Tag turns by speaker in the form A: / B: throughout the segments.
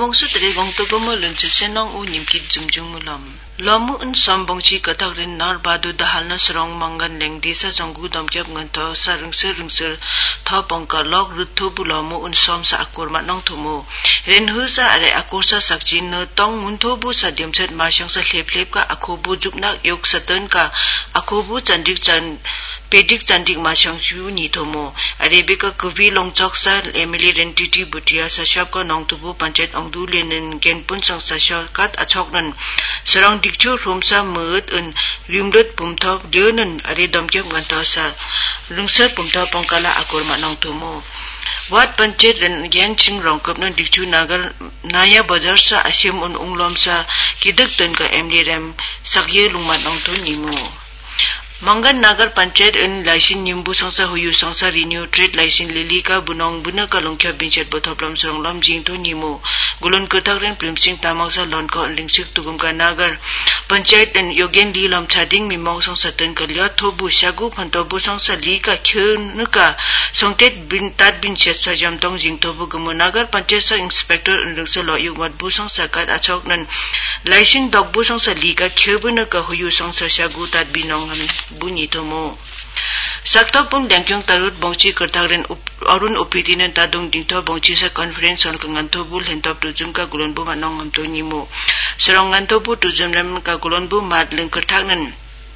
A: bongsu tere gong to bomo lunche senong u nimki jumjung mulam lamu un sambongchi katak rin nar badu dahal na serong mangan leng desa jonggu domkyap nganto sa rungsir tha pongka lok ruthu bulamu un som sa akur manong thumu ren hu sa are akur sa sakjin no tong muntho bu sa demchet ma shang sa hlep ka akhobu jukna yok satan ka akhobu chandik chan pedik chandik ma shang chu ni thomo arebika kuvi longchok sa emily rentiti butia sa shap ka nong tubu panchet ongdu lenen genpun sang sa shortcut achok nan serong dikchu romsa mut un rimdot pumthok deunen are domkyap nganta sa rungsat pumtha pongkala akur manong thomo wat panchet ren yan ching rongkap na dikchu nagar naya bazar sa asim un unglom sa kidak tan ka emily ram sakye lungmat nong thon nimu Mangan Nagar Panchet in Laisin Nimbu Sangsa Huyu Sangsa Renew Trade Laisin Lilika Bunong Bunaka Longkya Binchet Bothoplam Saronglam Jingto Nimo Gulon Kurthakren Primsing Tamangsa Lonko Lingsik Tugumka Nagar Panchet in Yogen Lilam Chading Mimong Sangsa Tan Kalya Thobu Shagu Pantobu Sangsa Lika Khyunuka Songtet Bin Tat Binchet Sajamtong Jingtobu Gumu Nagar Panchet Sa Inspector in Lungsa Loyuk Matbu Sangsa Kat Achok Nan Laisin Dogbu Sangsa Lika Khyubunaka Huyu Sangsa Shagu Tat Binong bunyi tomo sakto pun dangkyong tarut bongchi kertagren arun opitinan tadong dingto bongchi sa conference on kanganto bul hentop tujum ka gulonbu manong amto nimo serong nganto bu tujum lam ka gulonbu madleng kertagnen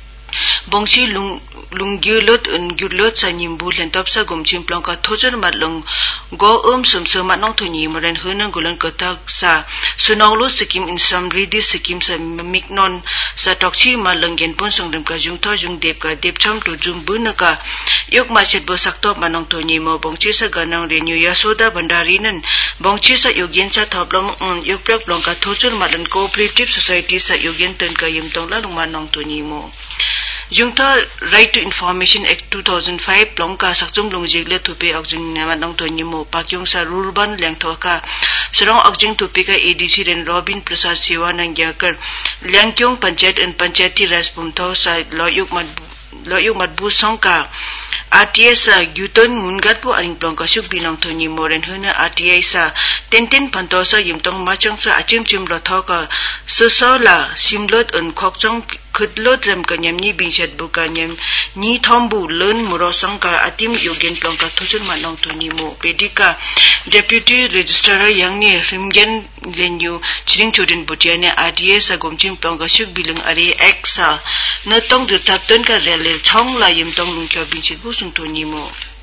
A: bongchi lungyulot ungyulot sa nimbu hentop sa gomchim plong ka thojar madlong go sumsum manong thoni moren hunang gulon kertag sa sunawlo sikim insam ridi sikim sa miknon sa tokchi malenggen pon songdem ka jungtho jungdep ka depcham to jumbunaka yok machet bo sakto manong thoni mo bongchi sa ganang renew yasoda bandarinan bongchi sa yogen cha thoblom yokprak plong ka thochur malan cooperative society sa yogen ten ka yimtong la manong thoni mo Jungta Right to Information Act 2005 plongka sakchum longjegle thupe agjing namanong tonimo pakyong sa rurban lengthoka serong agjing thupe ka ADC ren Robin Prasad Sewa nangyakar lengkyong panchayat and panchayati raspumtho sa loyuk matbu songka RTA sa gyuton mungat po aring plongka suk binong thoni moren huna RTA sa tenten pantosa yimtong machang sa achimchim lothoka susola simlot un khokchong khudlot ram kanyam ni binchet bukanyam ni thombu learn murosang ka atim yogen plongka thochun manong thoni mo pedika deputy registrar yang ni rimgen venue chiring chodin butiane RTA sa gomchim plongka suk bilang ari eksa natong dirtapton ka relel chong la yimtong lungkya binchet bu thoni mo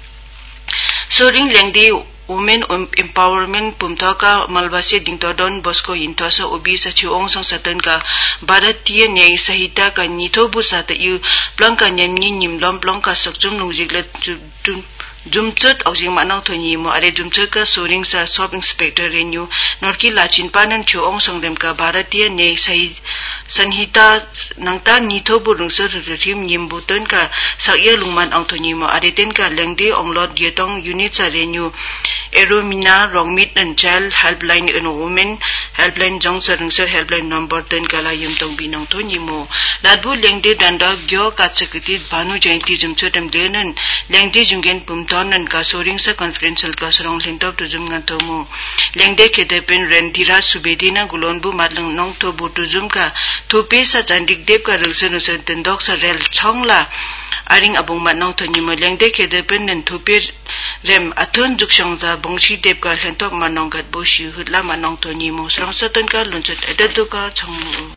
A: soring lengdi Women Empowerment Pumtaka Malbase Dingtodon Bosco Intosa Obisa Chuong Sang Satan ka Bharatiya Nyay Sahita ka Nithobu Sata Yu Plangka Nyamni Nimlom Plangka Sakchum Lungjigla Jumchut Aujing Manang Thoni Mo Are Jumchut ka Soring sa Sub Inspector Renew Norki Lachin Panan Chuong Sangdem ka Bharatiya Nyay Sanhita Nangta Nithobu Lungsur Rim Nyimbuton ka Sakya Lungman Ang Thoni Mo Are Ten ka Lengdi Onglot Yetong Unit sa Renew Eromina Rongmit and Child Helpline and Women Helpline Jong Sarungsar Helpline number 10 kala yumtong binong thoni mo ladbu lengde danda gyo katsakiti banu jainti jumchotam denan lengde jungen pumtonan ka soring sa conferential ka sorong lintop to jum nganto mo lengde kedepen rendira subedina gulonbu madlang nong to butu jum ka thupe sa chandik dep ka rulsen usan tendok sa rel chongla aring abong manong thoni mo lengde kedepen nen thupe rem athon jukshong da bongchi dep ka lentok manong gat bo shi hutla manong thoni mo srang satan ka lunchot edatu ka chong